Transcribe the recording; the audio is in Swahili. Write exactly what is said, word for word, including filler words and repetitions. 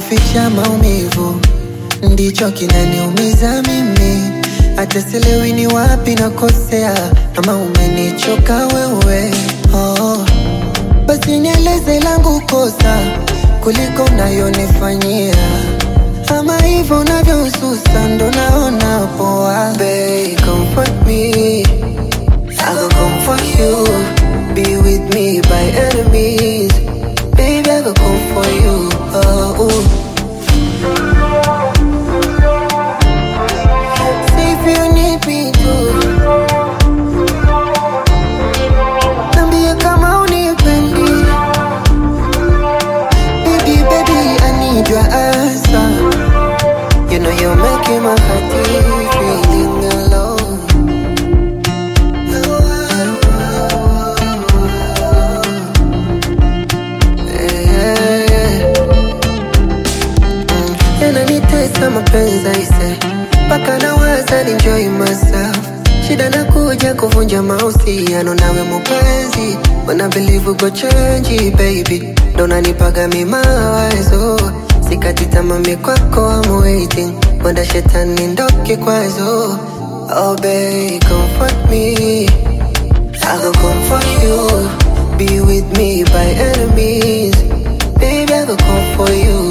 kuficha maumivu ndicho kinaniumiza mimi. Hata sielewi ni wapi nakosea, ama umenichoka wewe. Oh, basi nieleze langu kosa kuliko unayonifanyia, ama hivyo unavyosusa ndo naona poa. Babe, comfort me, I go come for you. Be with me by enemies, baby, I go come for you. Oh, ooh. Say if you need me to, nambia kama unipendi. Baby, baby, I need your answer. You know you're making my heart feeling alone. Yananitesa mapenzi aise, mpaka nawaza ni enjoy myself. Shida nakuja kuvunja mahusiano nawe mupenzi. Wanna believe uko change baby, ndo nanipaga mi mawazo. Sikati tamaa mi kwako, I'm waiting. Wanda shetani ndo kikwazo. Oh babe, comfort me, I go come for you. Be with me by enemies, baby, I go come for you.